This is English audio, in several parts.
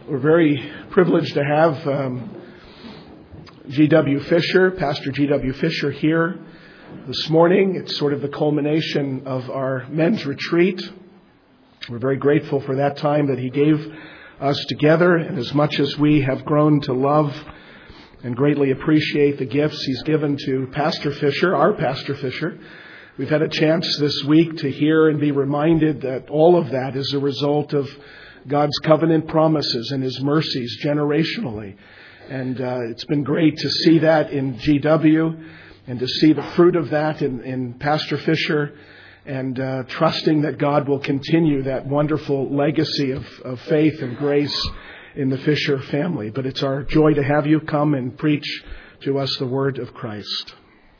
We're very privileged to have G.W. Fisher, Pastor G.W. Fisher here this morning. It's sort of the culmination of our men's retreat. We're very grateful for that time that he gave us together, and as much as we have grown to love and greatly appreciate the gifts he's given to Pastor Fisher, our Pastor Fisher, we've had a chance this week to hear and be reminded that all of that is a result of God's covenant promises and His mercies generationally. And it's been great to see that in GW and to see the fruit of that in Pastor Fisher, and trusting that God will continue that wonderful legacy of faith and grace in the Fisher family. But it's our joy to have you come and preach to us the word of Christ.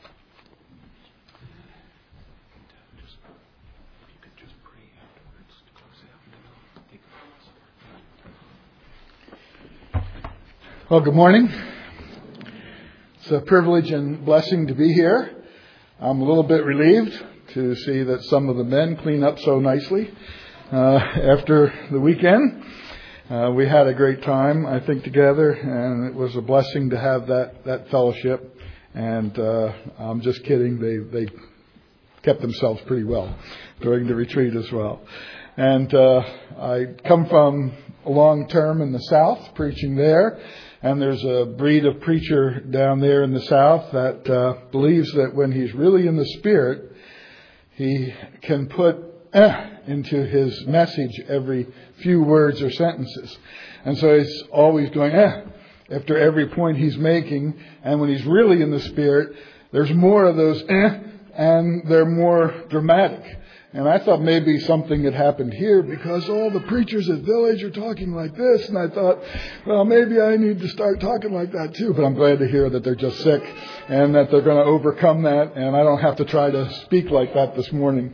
Well, good morning. It's a privilege and blessing to be here. I'm a little bit relieved to see that some of the men clean up so nicely after the weekend. We had a great time, I think, together, and it was a blessing to have that fellowship. And I'm just kidding. They kept themselves pretty well during the retreat as well. And I come from a long term in the South, preaching there. And there's a breed of preacher down there in the South that believes that when he's really in the Spirit, he can put into his message every few words or sentences. And so he's always going after every point he's making. And when he's really in the Spirit, there's more of those and they're more dramatic. And I thought maybe something had happened here because all the preachers at Village are talking like this. And I thought, well, maybe I need to start talking like that too. But I'm glad to hear that they're just sick and that they're going to overcome that. And I don't have to try to speak like that this morning.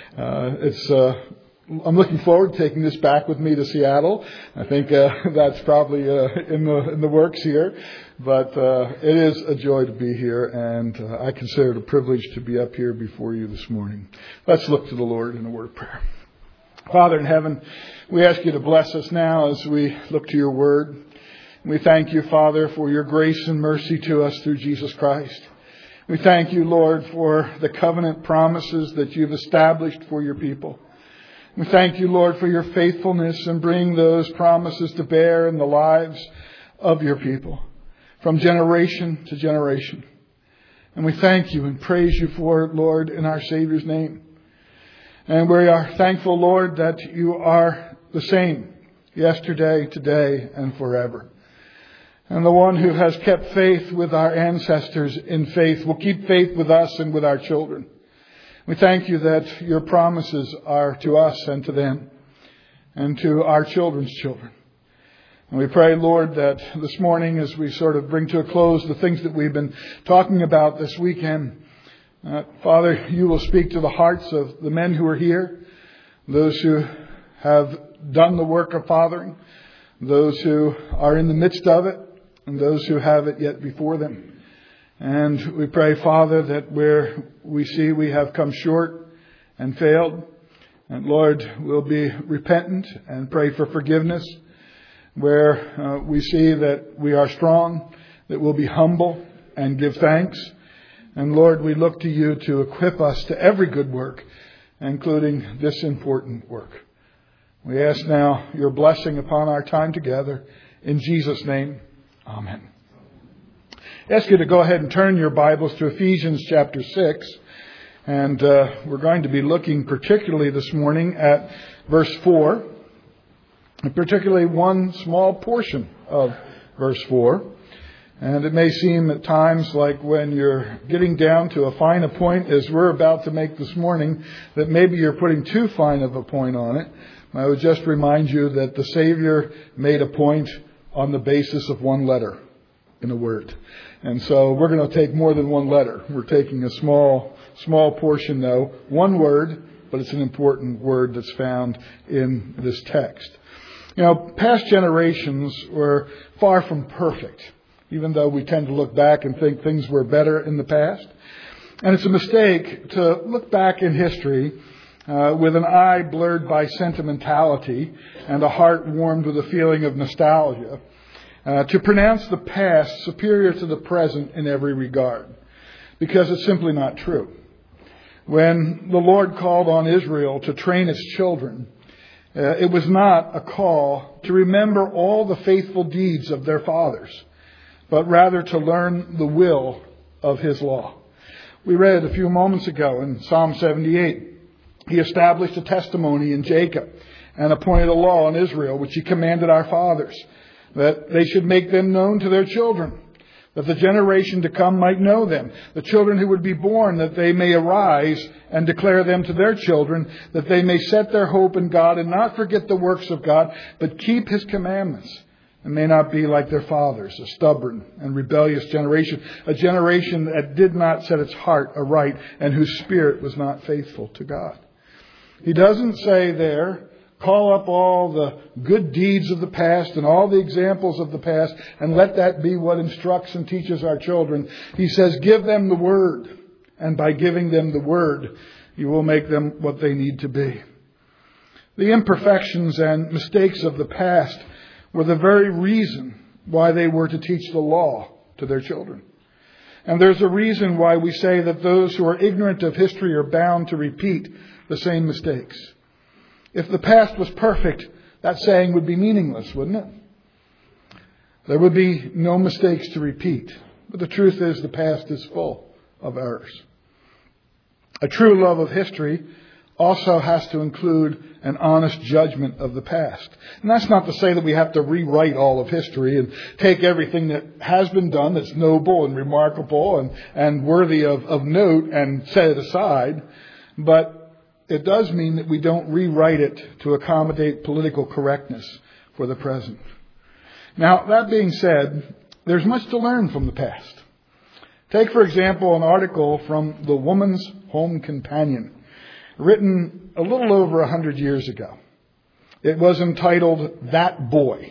I'm looking forward to taking this back with me to Seattle. I think that's probably in the works here. But it is a joy to be here, and I consider it a privilege to be up here before you this morning. Let's look to the Lord in a word of prayer. Father in heaven, we ask you to bless us now as we look to your word. We thank you, Father, for your grace and mercy to us through Jesus Christ. We thank you, Lord, for the covenant promises that you've established for your people. We thank you, Lord, for your faithfulness in bringing those promises to bear in the lives of your people from generation to generation. And we thank you and praise you for it, Lord, in our Savior's name. And we are thankful, Lord, that you are the same yesterday, today, and forever. And the one who has kept faith with our ancestors in faith will keep faith with us and with our children. We thank you that your promises are to us and to them and to our children's children. And we pray, Lord, that this morning as we sort of bring to a close the things that we've been talking about this weekend, Father, you will speak to the hearts of the men who are here, those who have done the work of fathering, those who are in the midst of it, and those who have it yet before them. And we pray, Father, that where we see we have come short and failed, and Lord, we'll be repentant and pray for forgiveness. Where we see that we are strong, that we'll be humble and give thanks. And Lord, we look to you to equip us to every good work, including this important work. We ask now your blessing upon our time together. In Jesus' name, amen. I ask you to go ahead and turn your Bibles to Ephesians chapter 6. And we're going to be looking particularly this morning at verse 4. And particularly one small portion of verse 4. And it may seem at times like when you're getting down to a fine a point, as we're about to make this morning, that maybe you're putting too fine of a point on it. I would just remind you that the Savior made a point on the basis of one letter in a word. And so we're going to take more than one letter. We're taking a small portion, though. One word, but it's an important word that's found in this text. You know, past generations were far from perfect, even though we tend to look back and think things were better in the past. And it's a mistake to look back in history with an eye blurred by sentimentality and a heart warmed with a feeling of nostalgia, to pronounce the past superior to the present in every regard, because it's simply not true. When the Lord called on Israel to train its children, it was not a call to remember all the faithful deeds of their fathers, but rather to learn the will of His law. We read a few moments ago in Psalm 78, He established a testimony in Jacob and appointed a law in Israel, which He commanded our fathers, that they should make them known to their children, that the generation to come might know them, the children who would be born, that they may arise and declare them to their children, that they may set their hope in God and not forget the works of God, but keep His commandments, and may not be like their fathers, a stubborn and rebellious generation, a generation that did not set its heart aright and whose spirit was not faithful to God. He doesn't say there, call up all the good deeds of the past and all the examples of the past and let that be what instructs and teaches our children. He says, give them the Word. And by giving them the Word, you will make them what they need to be. The imperfections and mistakes of the past were the very reason why they were to teach the law to their children. And there's a reason why we say that those who are ignorant of history are bound to repeat the same mistakes. If the past was perfect, that saying would be meaningless, wouldn't it? There would be no mistakes to repeat. But the truth is the past is full of errors. A true love of history also has to include an honest judgment of the past. And that's not to say that we have to rewrite all of history and take everything that has been done that's noble and remarkable and worthy of note and set it aside. But it does mean that we don't rewrite it to accommodate political correctness for the present. Now, that being said, there's much to learn from the past. Take, for example, an article from the Woman's Home Companion, written a little over 100 years ago. It was entitled, That Boy.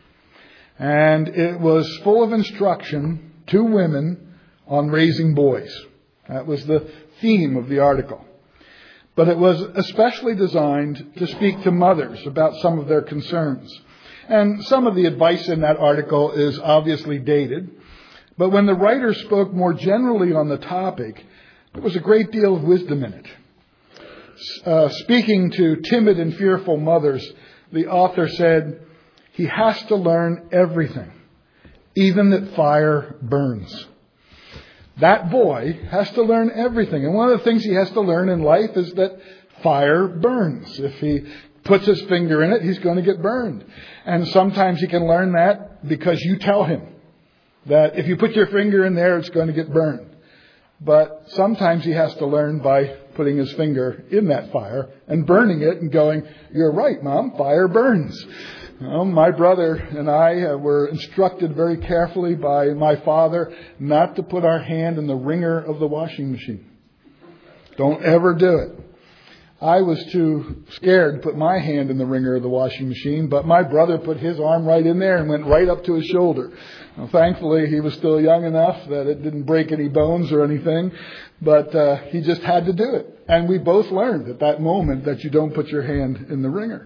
And it was full of instruction to women on raising boys. That was the theme of the article. But it was especially designed to speak to mothers about some of their concerns. And some of the advice in that article is obviously dated. But when the writer spoke more generally on the topic, there was a great deal of wisdom in it. Speaking to timid and fearful mothers, the author said, he has to learn everything, even that fire burns. That boy has to learn everything. And one of the things he has to learn in life is that fire burns. If he puts his finger in it, he's going to get burned. And sometimes he can learn that because you tell him that if you put your finger in there, it's going to get burned. But sometimes he has to learn by putting his finger in that fire and burning it and going, you're right, Mom, fire burns. Well, my brother and I were instructed very carefully by my father not to put our hand in the wringer of the washing machine. Don't ever do it. I was too scared to put my hand in the wringer of the washing machine, but my brother put his arm right in there and went right up to his shoulder. Well, thankfully, he was still young enough that it didn't break any bones or anything, but he just had to do it. And we both learned at that moment that you don't put your hand in the wringer.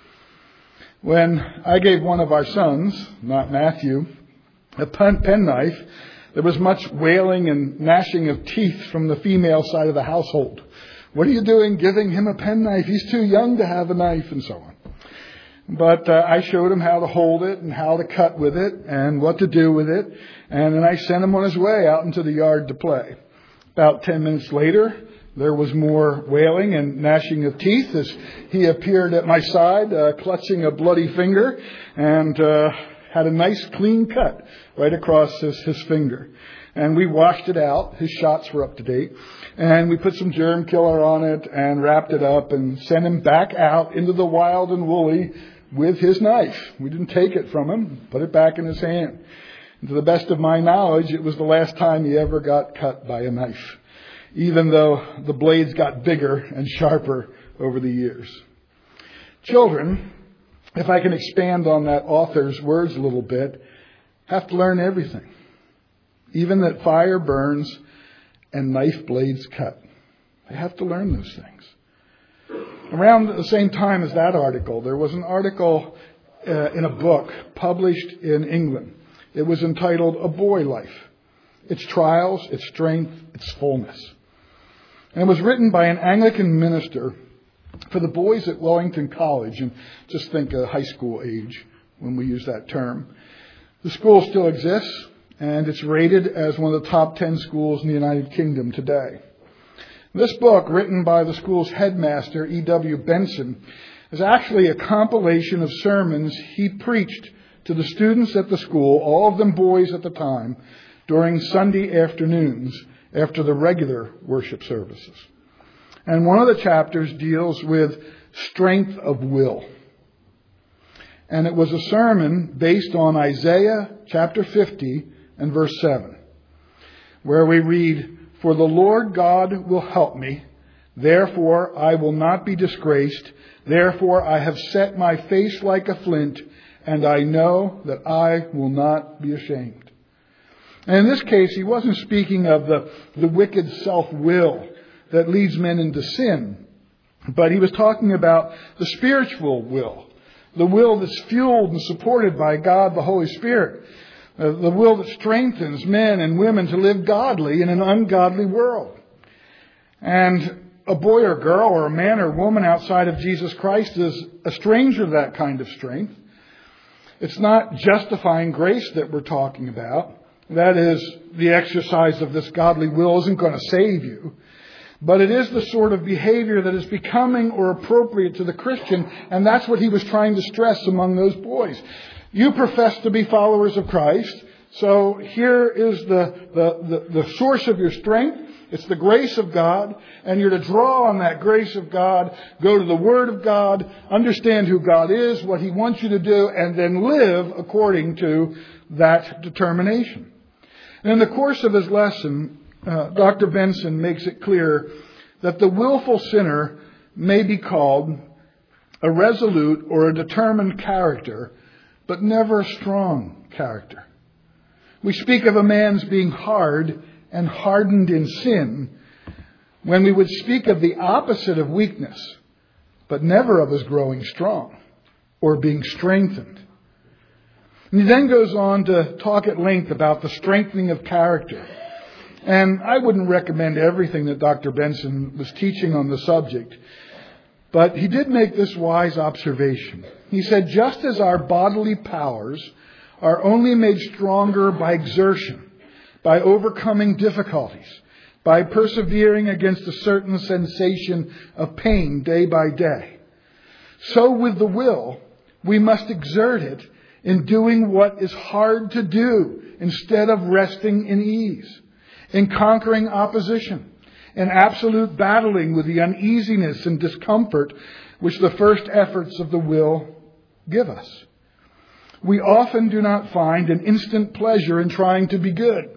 When I gave one of our sons, not Matthew, a penknife, there was much wailing and gnashing of teeth from the female side of the household. What are you doing giving him a penknife? He's too young to have a knife, and so on. But I showed him how to hold it and how to cut with it and what to do with it. And then I sent him on his way out into the yard to play. About 10 minutes later, there was more wailing and gnashing of teeth as he appeared at my side, clutching a bloody finger, and had a nice clean cut right across his finger. And we washed it out. His shots were up to date. And we put some germ killer on it and wrapped it up and sent him back out into the wild and woolly with his knife. We didn't take it from him, put it back in his hand. And to the best of my knowledge, it was the last time he ever got cut by a knife, even though the blades got bigger and sharper over the years. Children, if I can expand on that author's words a little bit, have to learn everything, even that fire burns and knife blades cut. They have to learn those things. Around the same time as that article, there was an article in a book published in England. It was entitled A Boy Life: Its Trials, Its Strength, Its Fullness. And it was written by an Anglican minister for the boys at Wellington College, and just think of high school age when we use that term. The school still exists, and it's rated as one of the top 10 schools in the United Kingdom today. This book, written by the school's headmaster, E.W. Benson, is actually a compilation of sermons he preached to the students at the school, all of them boys at the time, during Sunday afternoons after the regular worship services. And one of the chapters deals with strength of will. And it was a sermon based on Isaiah chapter 50 and verse 7, where we read, "For the Lord God will help me, therefore I will not be disgraced. Therefore I have set my face like a flint, and I know that I will not be ashamed." And in this case, he wasn't speaking of the wicked self-will that leads men into sin, but he was talking about the spiritual will, the will that's fueled and supported by God, the Holy Spirit, the will that strengthens men and women to live godly in an ungodly world. And a boy or girl or a man or woman outside of Jesus Christ is a stranger to that kind of strength. It's not justifying grace that we're talking about. That is, the exercise of this godly will isn't going to save you. But it is the sort of behavior that is becoming or appropriate to the Christian, and that's what he was trying to stress among those boys. You profess to be followers of Christ, so here is the source of your strength. It's the grace of God, and you're to draw on that grace of God, go to the Word of God, understand who God is, what He wants you to do, and then live according to that determination. And in the course of his lesson, Dr. Benson makes it clear that the willful sinner may be called a resolute or a determined character, but never a strong character. We speak of a man's being hard and hardened in sin, when we would speak of the opposite of weakness, but never of his growing strong or being strengthened. And he then goes on to talk at length about the strengthening of character. And I wouldn't recommend everything that Dr. Benson was teaching on the subject, but he did make this wise observation. He said, just as our bodily powers are only made stronger by exertion, by overcoming difficulties, by persevering against a certain sensation of pain day by day, so with the will, we must exert it in doing what is hard to do instead of resting in ease, in conquering opposition, in absolute battling with the uneasiness and discomfort which the first efforts of the will give us. We often do not find an instant pleasure in trying to be good,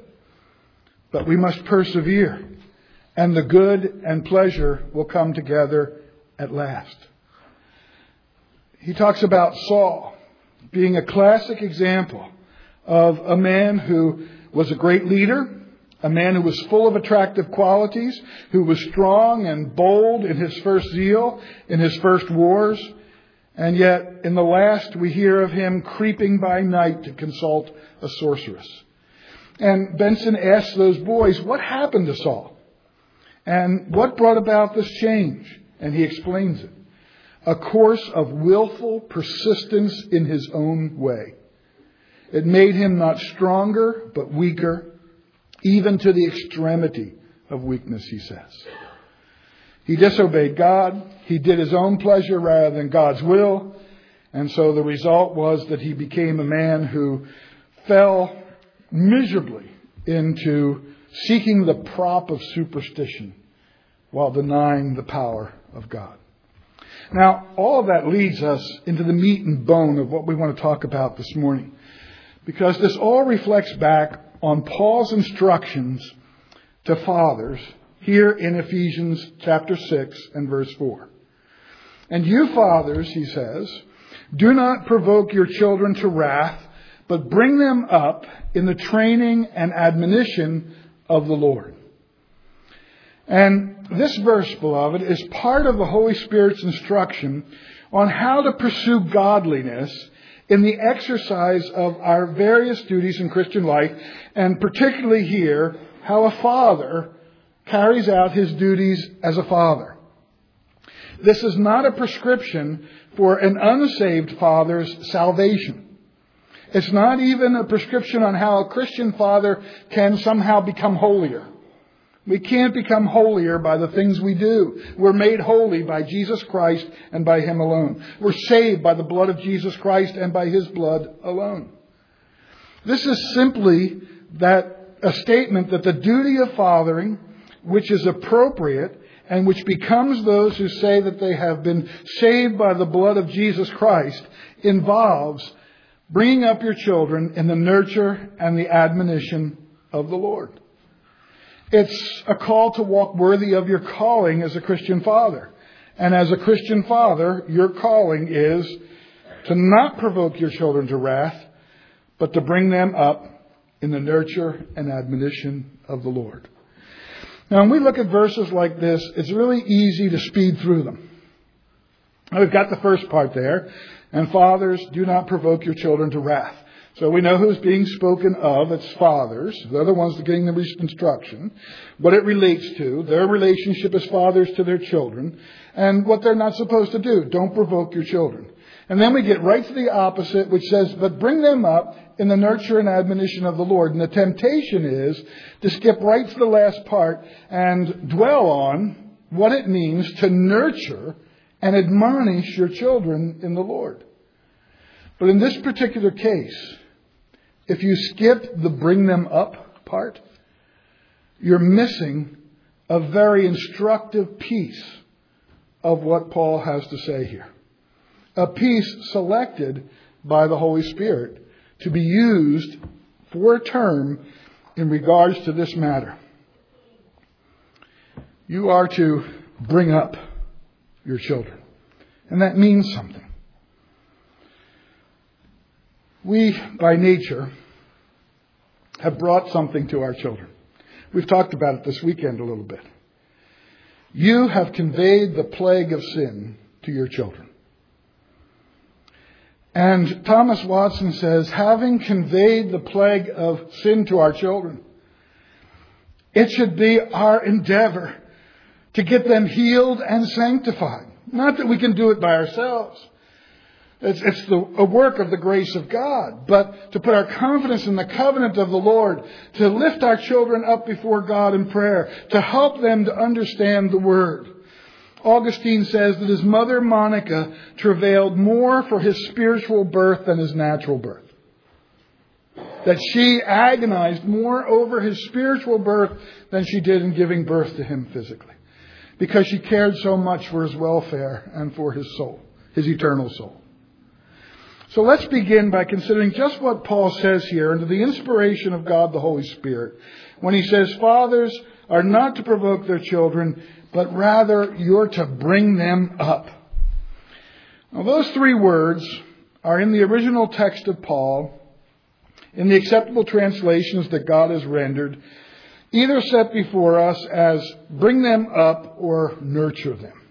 but we must persevere, and the good and pleasure will come together at last. He talks about Saul being a classic example of a man who was a great leader, a man who was full of attractive qualities, who was strong and bold in his first zeal, in his first wars, and yet in the last we hear of him creeping by night to consult a sorceress. And Benson asks those boys, what happened to Saul? And what brought about this change? And he explains it. A course of willful persistence in his own way. It made him not stronger, but weaker, even to the extremity of weakness, he says. He disobeyed God. He did his own pleasure rather than God's will. And so the result was that he became a man who fell miserably into seeking the prop of superstition while denying the power of God. Now, all of that leads us into the meat and bone of what we want to talk about this morning, because this all reflects back on Paul's instructions to fathers here in Ephesians chapter 6 and verse 4. And you fathers, he says, do not provoke your children to wrath, but bring them up in the training and admonition of the Lord. And this verse, beloved, is part of the Holy Spirit's instruction on how to pursue godliness in the exercise of our various duties in Christian life, and particularly here, how a father carries out his duties as a father. This is not a prescription for an unsaved father's salvation. It's not even a prescription on how a Christian father can somehow become holier. We can't become holier by the things we do. We're made holy by Jesus Christ and by Him alone. We're saved by the blood of Jesus Christ and by His blood alone. This is simply a statement that the duty of fathering, which is appropriate and which becomes those who say that they have been saved by the blood of Jesus Christ, involves bringing up your children in the nurture and the admonition of the Lord. It's a call to walk worthy of your calling as a Christian father. And as a Christian father, your calling is to not provoke your children to wrath, but to bring them up in the nurture and admonition of the Lord. Now, when we look at verses like this, it's really easy to speed through them. Now, we've got the first part there. And fathers, do not provoke your children to wrath. So we know who's being spoken of. It's fathers. They're the ones that are getting the recent instruction. What it relates to, their relationship as fathers to their children, and what they're not supposed to do. Don't provoke your children. And then we get right to the opposite, which says, but bring them up in the nurture and admonition of the Lord. And the temptation is to skip right to the last part and dwell on what it means to nurture and admonish your children in the Lord. But in this particular case, if you skip the bring them up part, you're missing a very instructive piece of what Paul has to say here. A piece selected by the Holy Spirit to be used for a term in regards to this matter. You are to bring up your children. And that means something. We, by nature, have brought something to our children. We've talked about it this weekend a little bit. You have conveyed the plague of sin to your children. And Thomas Watson says, having conveyed the plague of sin to our children, it should be our endeavor to get them healed and sanctified. Not that we can do it by ourselves. It's a work of the grace of God. But to put our confidence in the covenant of the Lord, to lift our children up before God in prayer, to help them to understand the Word. Augustine says that his mother Monica travailed more for his spiritual birth than his natural birth. That she agonized more over his spiritual birth than she did in giving birth to him physically. Because she cared so much for his welfare and for his soul, his eternal soul. So let's begin by considering just what Paul says here under the inspiration of God the Holy Spirit when he says fathers are not to provoke their children, but rather you're to bring them up. Now those three words are in the original text of Paul, in the acceptable translations that God has rendered, either set before us as bring them up or nurture them.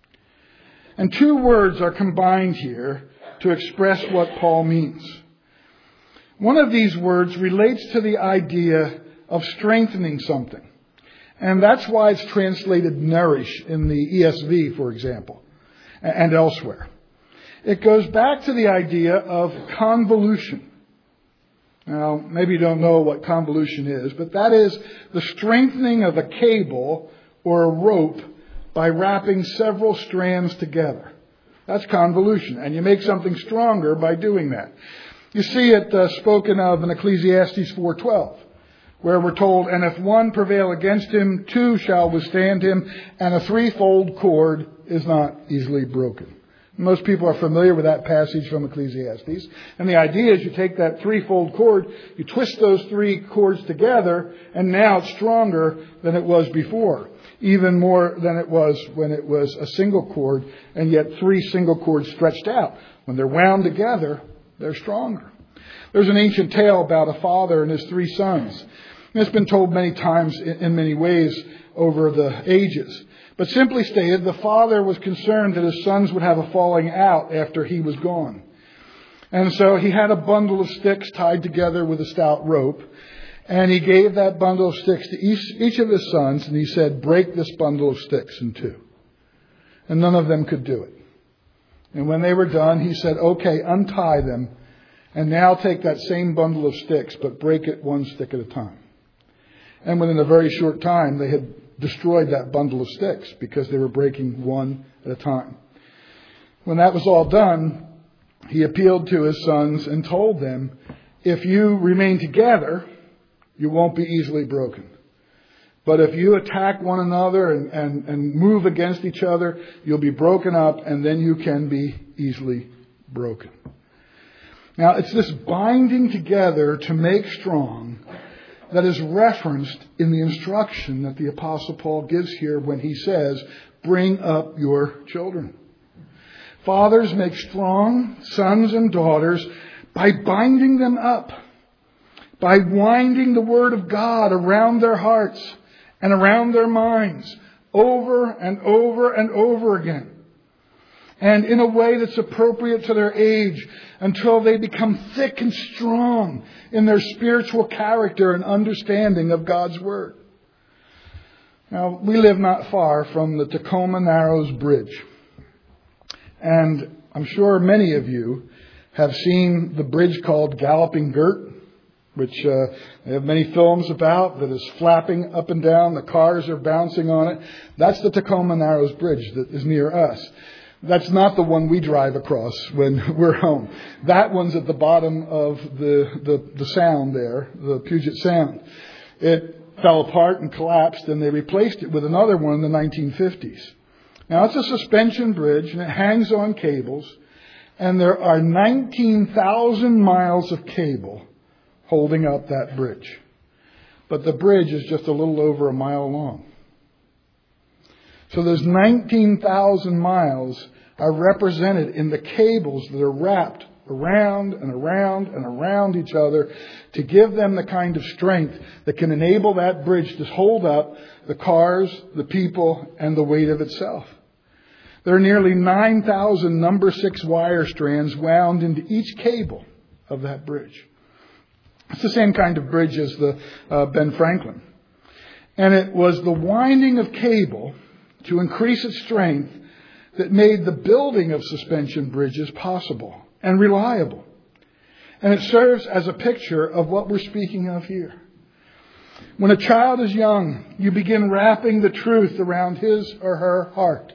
And two words are combined here to express what Paul means. One of these words relates to the idea of strengthening something. And that's why it's translated nourish in the ESV, for example, and elsewhere. It goes back to the idea of convolution. Now, maybe you don't know what convolution is, but that is the strengthening of a cable or a rope by wrapping several strands together. That's convolution. And you make something stronger by doing that. You see it spoken of in Ecclesiastes 4:12, where we're told, and if one prevail against him, two shall withstand him, and a threefold cord is not easily broken. Most people are familiar with that passage from Ecclesiastes. And the idea is you take that threefold cord, you twist those three cords together, and now it's stronger than it was before. Even more than it was when it was a single cord, and yet three single cords stretched out. When they're wound together, they're stronger. There's an ancient tale about a father and his three sons. And it's been told many times in many ways over the ages. But simply stated, the father was concerned that his sons would have a falling out after he was gone. And so he had a bundle of sticks tied together with a stout rope. And he gave that bundle of sticks to each of his sons. And he said, break this bundle of sticks in two. And none of them could do it. And when they were done, he said, okay, untie them. And now take that same bundle of sticks, but break it one stick at a time. And within a very short time, they had destroyed that bundle of sticks because they were breaking one at a time. When that was all done, he appealed to his sons and told them, if you remain together, you won't be easily broken. But if you attack one another and move against each other, you'll be broken up, and then you can be easily broken. Now, it's this binding together to make strong that is referenced in the instruction that the Apostle Paul gives here when he says, bring up your children. Fathers, make strong sons and daughters by binding them up, by winding the Word of God around their hearts and around their minds over and over and over again. And in a way that's appropriate to their age until they become thick and strong in their spiritual character and understanding of God's Word. Now, we live not far from the Tacoma Narrows Bridge. And I'm sure many of you have seen the bridge called Galloping Gert, which they have many films about, that is flapping up and down. The cars are bouncing on it. That's the Tacoma Narrows Bridge that is near us. That's not the one we drive across when we're home. That one's at the bottom of the sound there, the Puget Sound. It fell apart and collapsed, and they replaced it with another one in the 1950s. Now, it's a suspension bridge, and it hangs on cables, and there are 19,000 miles of cable holding up that bridge. But the bridge is just a little over a mile long. So those 19,000 miles are represented in the cables that are wrapped around and around and around each other to give them the kind of strength that can enable that bridge to hold up the cars, the people, and the weight of itself. There are nearly 9,000 number 6 wire strands wound into each cable of that bridge. It's the same kind of bridge as the Ben Franklin. And it was the winding of cable to increase its strength that made the building of suspension bridges possible and reliable. And it serves as a picture of what we're speaking of here. When a child is young, you begin wrapping the truth around his or her heart.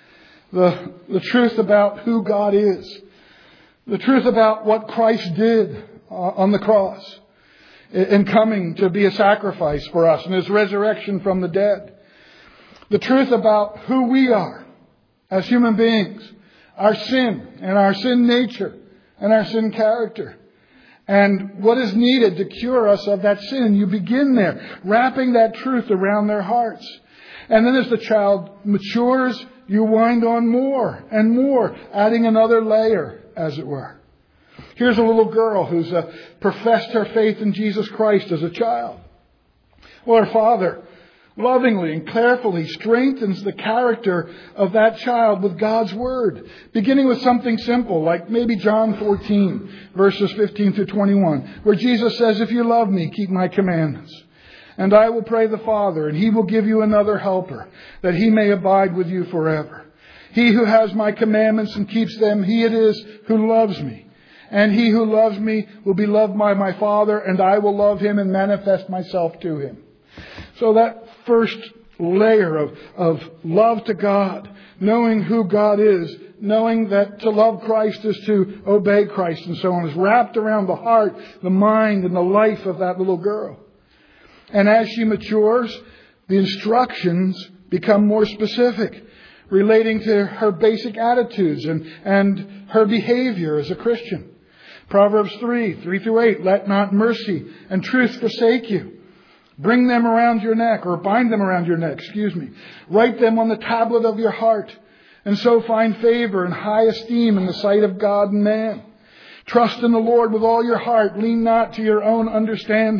The truth about who God is. The truth about what Christ did on the cross in coming to be a sacrifice for us and His resurrection from the dead. The truth about who we are as human beings, our sin and our sin nature and our sin character, and what is needed to cure us of that sin. You begin there, wrapping that truth around their hearts. And then as the child matures, you wind on more and more, adding another layer, as it were. Here's a little girl who's professed her faith in Jesus Christ as a child. Well, her father lovingly and carefully strengthens the character of that child with God's Word, beginning with something simple like maybe John 14, verses 15 through 21, where Jesus says, if you love me, keep my commandments. And I will pray the Father, and He will give you another helper, that He may abide with you forever. He who has my commandments and keeps them, he it is who loves me. And he who loves me will be loved by my Father, and I will love him and manifest myself to him. So that first layer of love to God, knowing who God is, knowing that to love Christ is to obey Christ and so on, is wrapped around the heart, the mind, and the life of that little girl. And as she matures, the instructions become more specific, relating to her basic attitudes and her behavior as a Christian. Proverbs 3 through 8, let not mercy and truth forsake you. Bring them around your neck, or bind them around your neck, Write them on the tablet of your heart, and so find favor and high esteem in the sight of God and man. Trust in the Lord with all your heart. Lean not to your own understanding.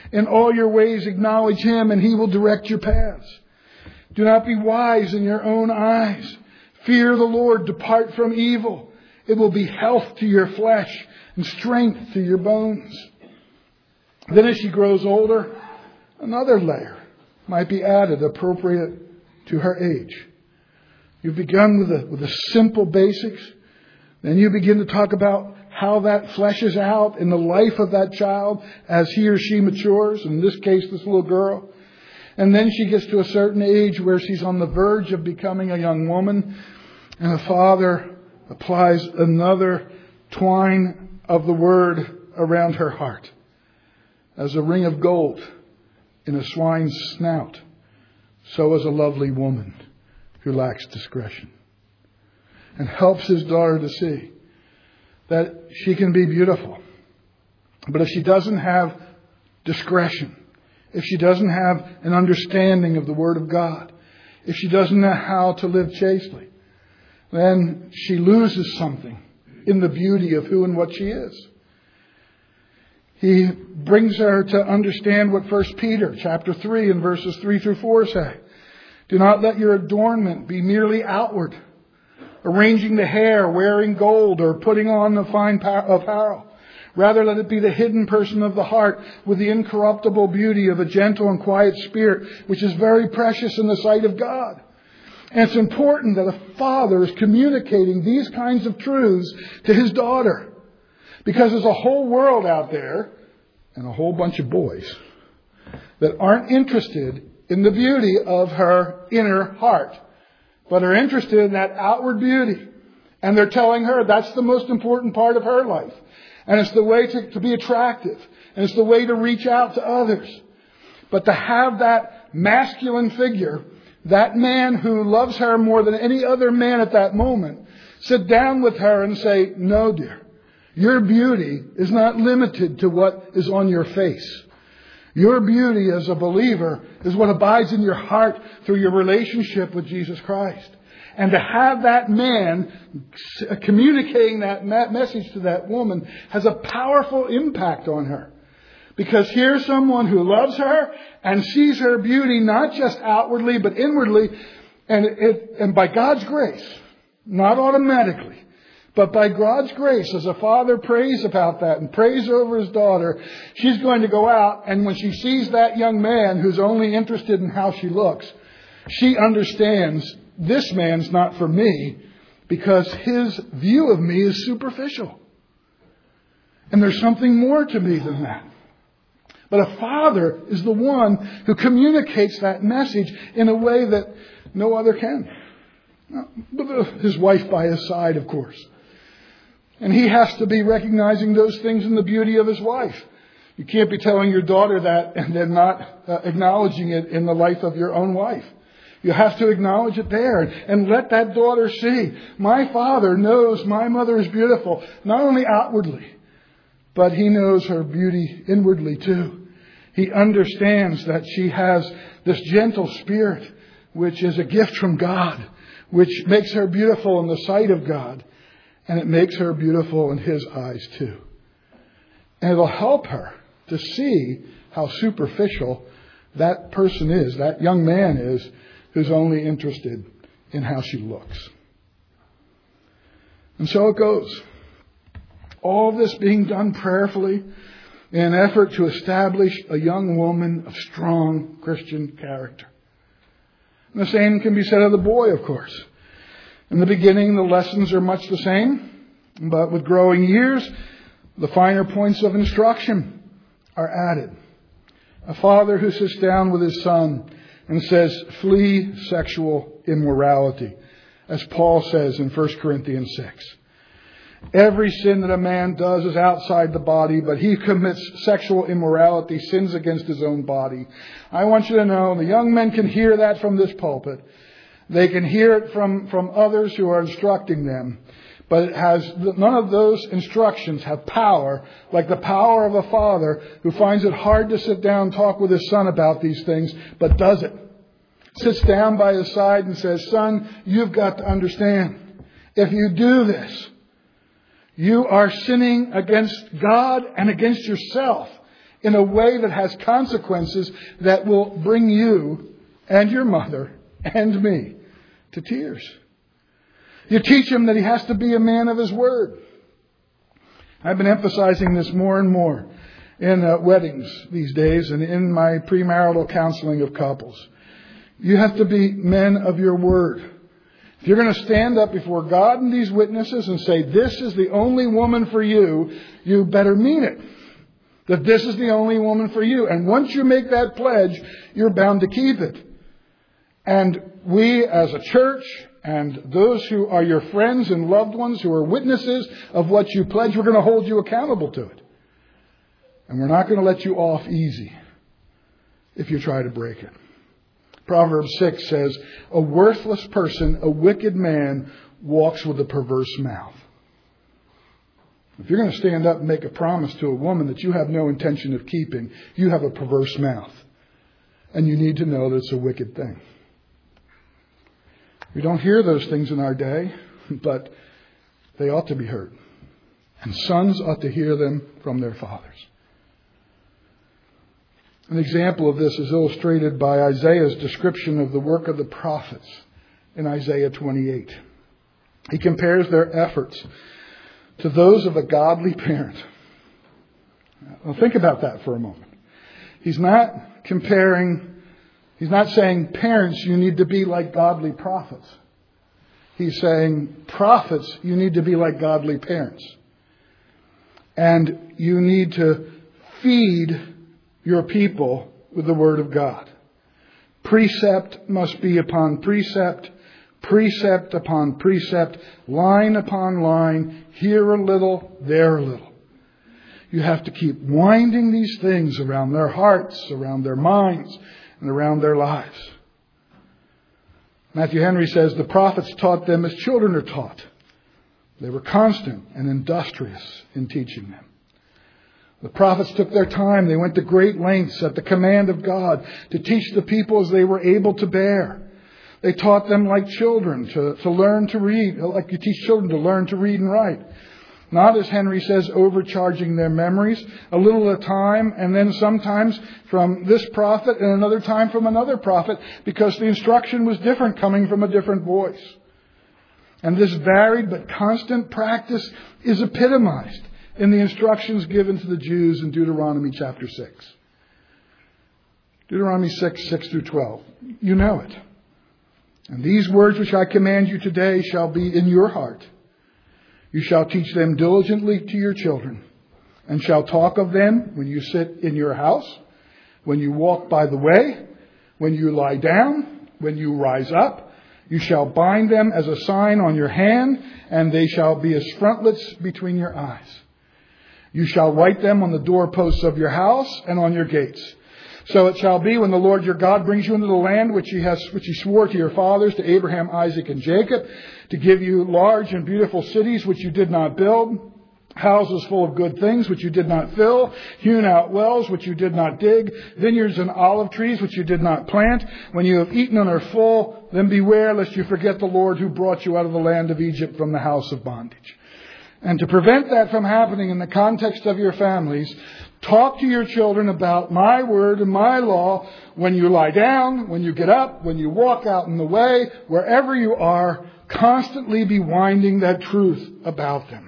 In all your ways acknowledge Him, and He will direct your paths. Do not be wise in your own eyes. Fear the Lord. Depart from evil. It will be health to your flesh and strength to your bones. Then as she grows older, another layer might be added appropriate to her age. You've begun with the simple basics. Then you begin to talk about how that fleshes out in the life of that child as he or she matures. In this case, this little girl. And then she gets to a certain age where she's on the verge of becoming a young woman. And a father applies another twine of the word around her heart. As a ring of gold in a swine's snout, so is a lovely woman who lacks discretion. And helps his daughter to see that she can be beautiful. But if she doesn't have discretion, if she doesn't have an understanding of the Word of God, if she doesn't know how to live chastely, then she loses something in the beauty of who and what she is. He brings her to understand what 1 Peter chapter 3 and verses 3 through 4 say. Do not let your adornment be merely outward, arranging the hair, wearing gold, or putting on the fine apparel. Rather, let it be the hidden person of the heart with the incorruptible beauty of a gentle and quiet spirit, which is very precious in the sight of God. And it's important that a father is communicating these kinds of truths to his daughter. Because there's a whole world out there, and a whole bunch of boys, that aren't interested in the beauty of her inner heart, but are interested in that outward beauty. And they're telling her that's the most important part of her life. And it's the way to be attractive. And it's the way to reach out to others. But to have that masculine figure, that man who loves her more than any other man at that moment, sit down with her and say, no, dear, your beauty is not limited to what is on your face. Your beauty as a believer is what abides in your heart through your relationship with Jesus Christ. And to have that man communicating that message to that woman has a powerful impact on her. Because here's someone who loves her and sees her beauty not just outwardly but inwardly. And by God's grace, not automatically, but by God's grace, as a father prays about that and prays over his daughter, she's going to go out, and when she sees that young man who's only interested in how she looks, she understands this man's not for me because his view of me is superficial. And there's something more to me than that. But a father is the one who communicates that message in a way that no other can. His wife by his side, of course. And he has to be recognizing those things in the beauty of his wife. You can't be telling your daughter that and then not acknowledging it in the life of your own wife. You have to acknowledge it there and let that daughter see. My father knows my mother is beautiful, not only outwardly, but he knows her beauty inwardly too. He understands that she has this gentle spirit, which is a gift from God, which makes her beautiful in the sight of God. And it makes her beautiful in His eyes too. And it'll help her to see how superficial that person is, that young man is, who's only interested in how she looks. And so it goes. All this being done prayerfully in an effort to establish a young woman of strong Christian character. And the same can be said of the boy, of course. In the beginning, the lessons are much the same, but with growing years, the finer points of instruction are added. A father who sits down with his son and says, flee sexual immorality, as Paul says in 1 Corinthians 6. Every sin that a man does is outside the body, but he commits sexual immorality, sins against his own body. I want you to know, the young men can hear that from this pulpit. They can hear it from others who are instructing them. But it has none of those instructions have power like the power of a father who finds it hard to sit down and talk with his son about these things, but does it. Sits down by his side and says, son, you've got to understand. If you do this, you are sinning against God and against yourself in a way that has consequences that will bring you and your mother and me to tears. You teach him that he has to be a man of his word. I've been emphasizing this more and more in weddings these days and in my premarital counseling of couples. You have to be men of your word. If you're going to stand up before God and these witnesses and say, this is the only woman for you, you better mean it. That this is the only woman for you. And once you make that pledge, you're bound to keep it. And we as a church and those who are your friends and loved ones who are witnesses of what you pledge, we're going to hold you accountable to it. And we're not going to let you off easy if you try to break it. Proverbs 6 says, a worthless person, a wicked man, walks with a perverse mouth. If you're going to stand up and make a promise to a woman that you have no intention of keeping, you have a perverse mouth. And you need to know that it's a wicked thing. We don't hear those things in our day, but they ought to be heard. And sons ought to hear them from their fathers. An example of this is illustrated by Isaiah's description of the work of the prophets in Isaiah 28. He compares their efforts to those of a godly parent. Well, think about that for a moment. He's not saying, parents, you need to be like godly prophets. He's saying, prophets, you need to be like godly parents. And you need to feed your people with the Word of God. Precept must be upon precept, precept upon precept, line upon line, here a little, there a little. You have to keep winding these things around their hearts, around their minds, and around their lives. Matthew Henry says the prophets taught them as children are taught. They were constant and industrious in teaching them. The prophets took their time. They went to great lengths at the command of God to teach the people as they were able to bear. They taught them like children to learn to read, like you teach children to learn to read and write. Not, as Henry says, overcharging their memories, a little at a time, and then sometimes from this prophet and another time from another prophet, because the instruction was different coming from a different voice. And this varied but constant practice is epitomized in the instructions given to the Jews in Deuteronomy chapter 6. Deuteronomy 6, 6 through 12. You know it. And these words which I command you today shall be in your heart. You shall teach them diligently to your children, and shall talk of them when you sit in your house, when you walk by the way, when you lie down, when you rise up. You shall bind them as a sign on your hand, and they shall be as frontlets between your eyes. You shall write them on the doorposts of your house and on your gates. So it shall be when the Lord your God brings you into the land which he swore to your fathers, to Abraham, Isaac, and Jacob, to give you large and beautiful cities which you did not build, houses full of good things which you did not fill, hewn out wells which you did not dig, vineyards and olive trees which you did not plant. When you have eaten and are full, then beware lest you forget the Lord who brought you out of the land of Egypt from the house of bondage. And to prevent that from happening in the context of your families, talk to your children about my word and my law when you lie down, when you get up, when you walk out in the way, wherever you are, constantly be winding that truth about them.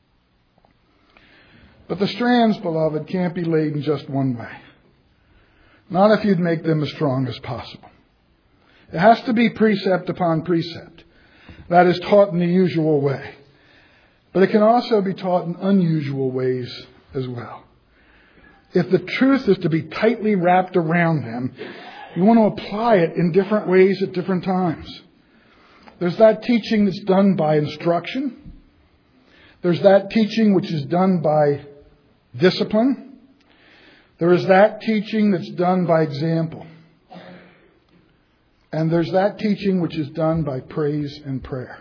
But the strands, beloved, can't be laid in just one way. Not if you'd make them as strong as possible. It has to be precept upon precept. That is taught in the usual way. But it can also be taught in unusual ways as well. If the truth is to be tightly wrapped around them, you want to apply it in different ways at different times. There's that teaching that's done by instruction. There's that teaching which is done by discipline. There is that teaching that's done by example. And there's that teaching which is done by praise and prayer.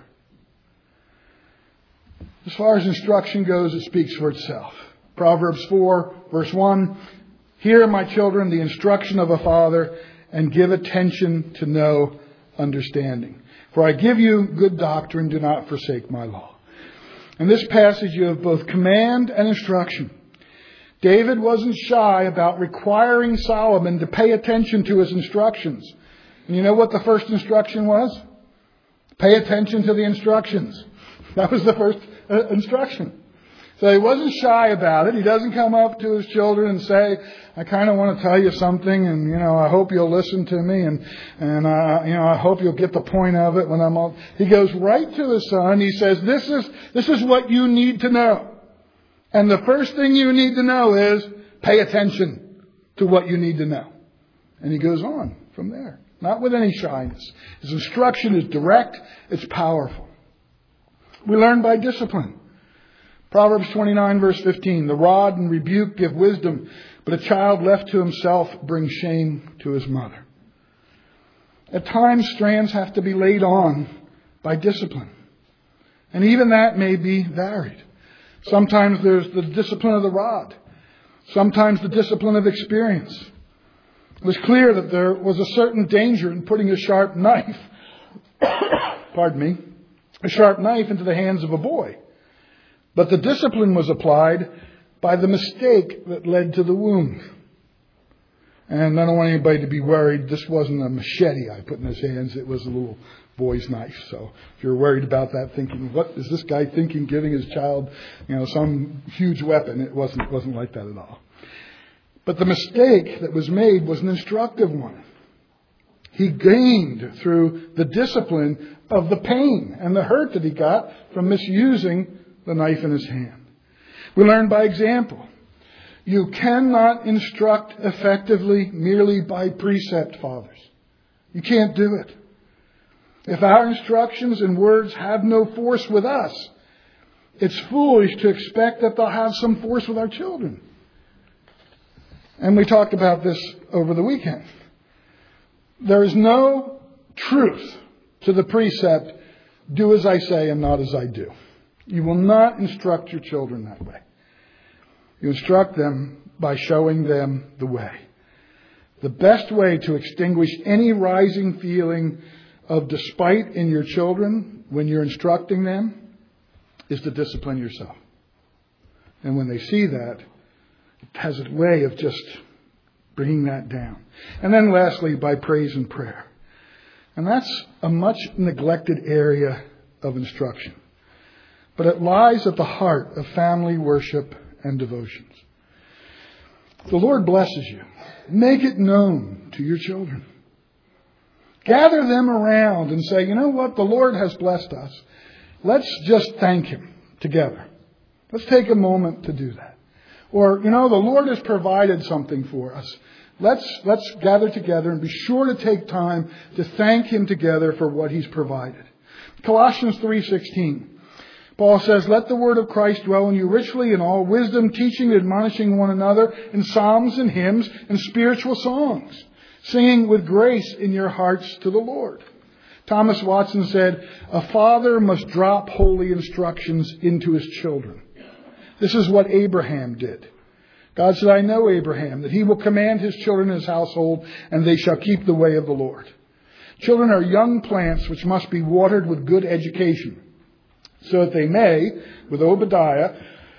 As far as instruction goes, it speaks for itself. Proverbs 4, verse 1, hear, my children, the instruction of a father, and give attention to know understanding. For I give you good doctrine, do not forsake my law. In this passage, you have both command and instruction. David wasn't shy about requiring Solomon to pay attention to his instructions. And you know what the first instruction was? Pay attention to the instructions. That was the first instruction. So he wasn't shy about it. He doesn't come up to his children and say, I kind of want to tell you something, and I hope you'll listen to me, and I hope you'll get the point of it when I'm all. He goes right to his son. He says, this is what you need to know. And the first thing you need to know is pay attention to what you need to know. And he goes on from there, not with any shyness. His instruction is direct. It's powerful. We learn by discipline. Proverbs 29 verse 15, the rod and rebuke give wisdom, but a child left to himself brings shame to his mother. At times, strands have to be laid on by discipline. And even that may be varied. Sometimes there's the discipline of the rod. Sometimes the discipline of experience. It was clear that there was a certain danger in putting a sharp knife, a sharp knife into the hands of a boy. But the discipline was applied by the mistake that led to the wound. And I don't want anybody to be worried. This wasn't a machete I put in his hands. It was a little boy's knife. So if you're worried about that, thinking, what is this guy thinking, giving his child, some huge weapon? It wasn't like that at all. But the mistake that was made was an instructive one. He gained through the discipline of the pain and the hurt that he got from misusing the knife in his hand. We learn by example. You cannot instruct effectively merely by precept, fathers. You can't do it. If our instructions and words have no force with us, it's foolish to expect that they'll have some force with our children. And we talked about this over the weekend. There is no truth to the precept, do as I say and not as I do. You will not instruct your children that way. You instruct them by showing them the way. The best way to extinguish any rising feeling of despite in your children when you're instructing them is to discipline yourself. And when they see that, it has a way of just bringing that down. And then lastly, by praise and prayer. And that's a much neglected area of instruction. But it lies at the heart of family worship and devotions. The Lord blesses you. Make it known to your children. Gather them around and say, you know what? The Lord has blessed us. Let's just thank Him together. Let's take a moment to do that. Or, the Lord has provided something for us. Let's gather together and be sure to take time to thank Him together for what He's provided. Colossians 3:16. Paul says, let the word of Christ dwell in you richly in all wisdom, teaching and admonishing one another in psalms and hymns and spiritual songs, singing with grace in your hearts to the Lord. Thomas Watson said, a father must drop holy instructions into his children. This is what Abraham did. God said, I know Abraham, that he will command his children in his household, and they shall keep the way of the Lord. Children are young plants which must be watered with good education, so that they may, with Obadiah,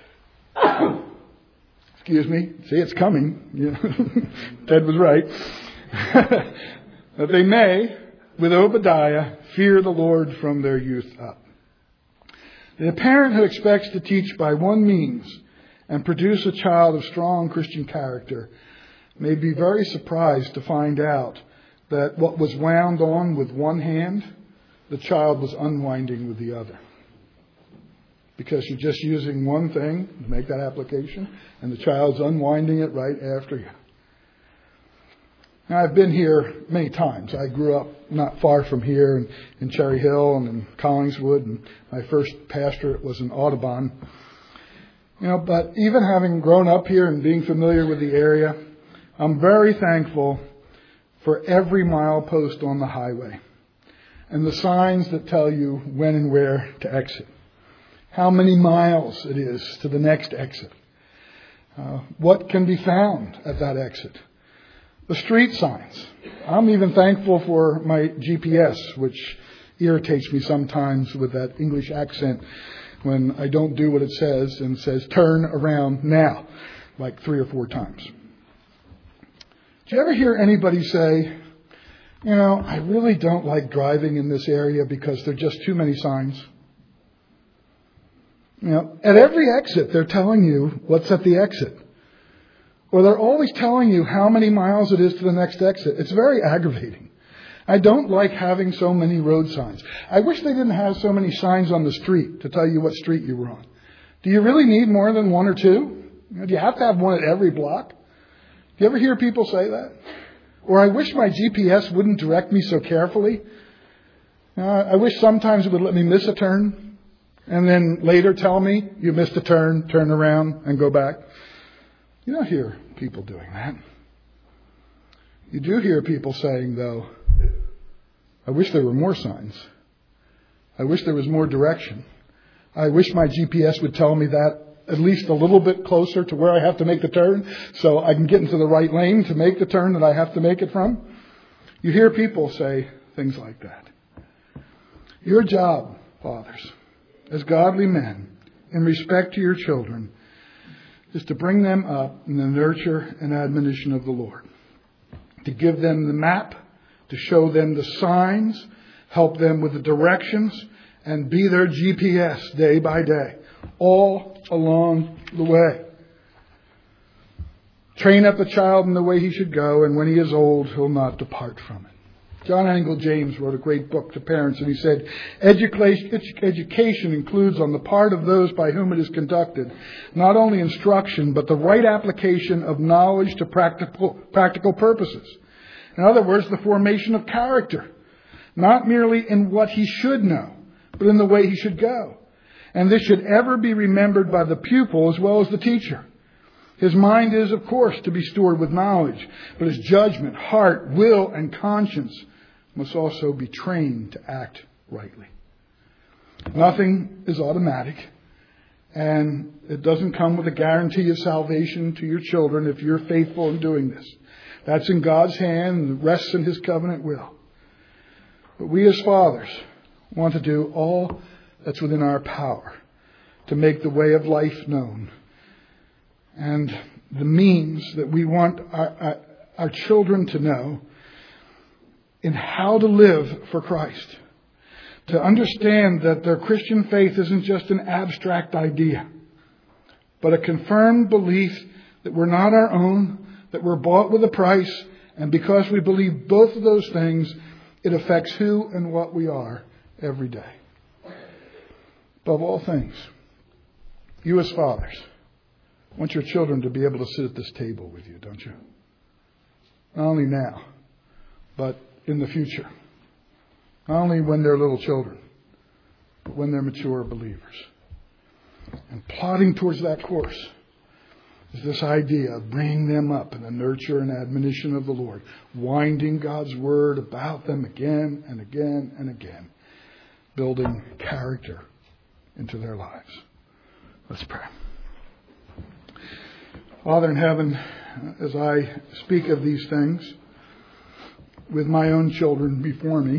excuse me, see, it's coming. Yeah. Ted was right. That they may, with Obadiah, fear the Lord from their youth up. The parent who expects to teach by one means and produce a child of strong Christian character may be very surprised to find out that what was wound on with one hand, the child was unwinding with the other. Because you're just using one thing to make that application, and the child's unwinding it right after you. Now, I've been here many times. I grew up not far from here in Cherry Hill and in Collingswood, and my first pastorate was in Audubon. But even having grown up here and being familiar with the area, I'm very thankful for every milepost on the highway and the signs that tell you when and where to exit. How many miles it is to the next exit. What can be found at that exit. The street signs. I'm even thankful for my GPS, which irritates me sometimes with that English accent when I don't do what it says and says, turn around now. like 3 or 4 times. Do you ever hear anybody say, I really don't like driving in this area because there are just too many signs? At every exit, they're telling you what's at the exit. Or they're always telling you how many miles it is to the next exit. It's very aggravating. I don't like having so many road signs. I wish they didn't have so many signs on the street to tell you what street you were on. Do you really need more than 1 or 2? Do you have to have one at every block? Do you ever hear people say that? Or I wish my GPS wouldn't direct me so carefully. I wish sometimes it would let me miss a turn and then later tell me you missed a turn, turn around and go back. You don't hear people doing that. You do hear people saying, though, I wish there were more signs. I wish there was more direction. I wish my GPS would tell me that at least a little bit closer to where I have to make the turn so I can get into the right lane to make the turn that I have to make it from. You hear people say things like that. Your job, fathers, as godly men, in respect to your children, is to bring them up in the nurture and admonition of the Lord. To give them the map, to show them the signs, help them with the directions, and be their GPS day by day, all along the way. Train up a child in the way he should go, and when he is old, he'll not depart from it. John Angell James wrote a great book to parents, and he said, education includes on the part of those by whom it is conducted, not only instruction, but the right application of knowledge to practical purposes. In other words, the formation of character, not merely in what he should know, but in the way he should go. And this should ever be remembered by the pupil as well as the teacher. His mind is, of course, to be stored with knowledge, but his judgment, heart, will, and conscience must also be trained to act rightly. Nothing is automatic, and it doesn't come with a guarantee of salvation to your children if you're faithful in doing this. That's in God's hand and rests in his covenant will. But we as fathers want to do all that's within our power to make the way of life known. And the means that we want our children to know in how to live for Christ. To understand that their Christian faith isn't just an abstract idea, but a confirmed belief that we're not our own, that we're bought with a price, and because we believe both of those things, it affects who and what we are every day. Above all things, you as fathers want your children to be able to sit at this table with you, don't you? Not only now, but in the future. Not only when they're little children, but when they're mature believers. And plodding towards that course is this idea of bringing them up in the nurture and admonition of the Lord, winding God's word about them again and again and again, building character into their lives. Let's pray. Father in heaven, as I speak of these things with my own children before me,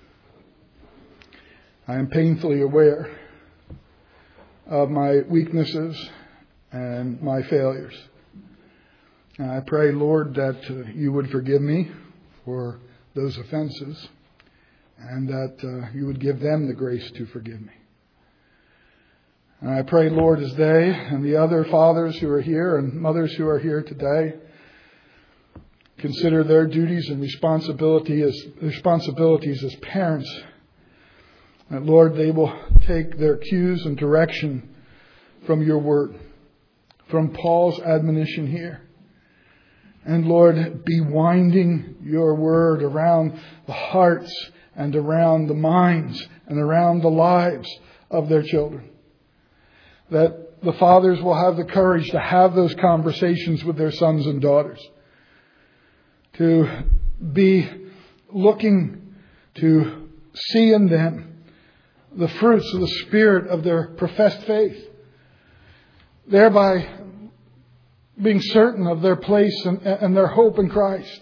I am painfully aware of my weaknesses and my failures. And I pray, Lord, that you would forgive me for those offenses and that you would give them the grace to forgive me. And I pray, Lord, as they and the other fathers who are here and mothers who are here today consider their duties and responsibilities as parents, that, Lord, they will take their cues and direction from your word, from Paul's admonition here. And, Lord, be winding your word around the hearts and around the minds and around the lives of their children. That the fathers will have the courage to have those conversations with their sons and daughters. To be looking to see in them the fruits of the Spirit of their professed faith. Thereby being certain of their place and their hope in Christ.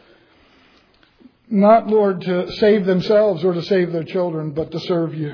Not, Lord, to save themselves or to save their children, but to serve you.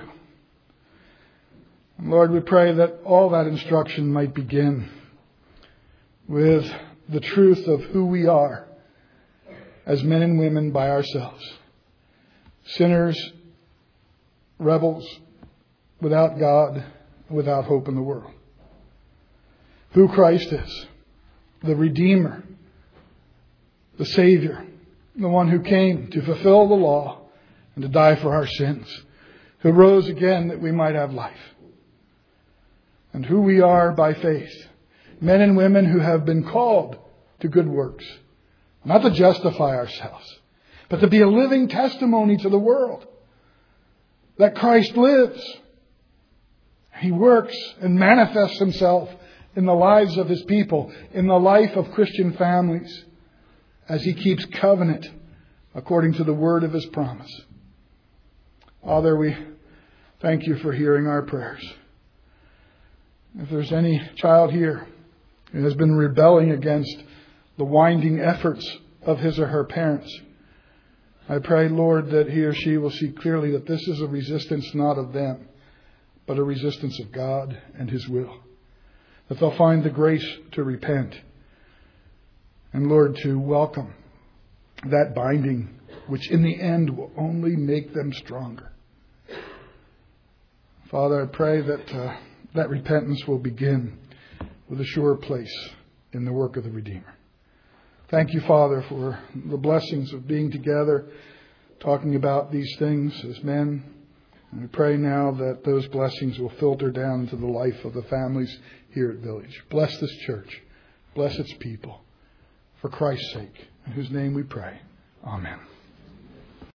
And Lord, we pray that all that instruction might begin with the truth of who we are as men and women by ourselves. Sinners, rebels, without God, without hope in the world. Who Christ is, the Redeemer, the Savior, the one who came to fulfill the law and to die for our sins, who rose again that we might have life. And who we are by faith, men and women who have been called to good works, not to justify ourselves, but to be a living testimony to the world that Christ lives. He works and manifests Himself in the lives of His people, in the life of Christian families, as He keeps covenant according to the word of His promise. Father, we thank You for hearing our prayers. If there's any child here who has been rebelling against the winding efforts of his or her parents, I pray, Lord, that he or she will see clearly that this is a resistance not of them, but a resistance of God and His will. That they'll find the grace to repent. And Lord, to welcome that binding, which in the end will only make them stronger. Father, I pray that that repentance will begin with a sure place in the work of the Redeemer. Thank You, Father, for the blessings of being together, talking about these things as men. And I pray now that those blessings will filter down into the life of the families here at Village. Bless this church. Bless its people. For Christ's sake, in whose name we pray. Amen.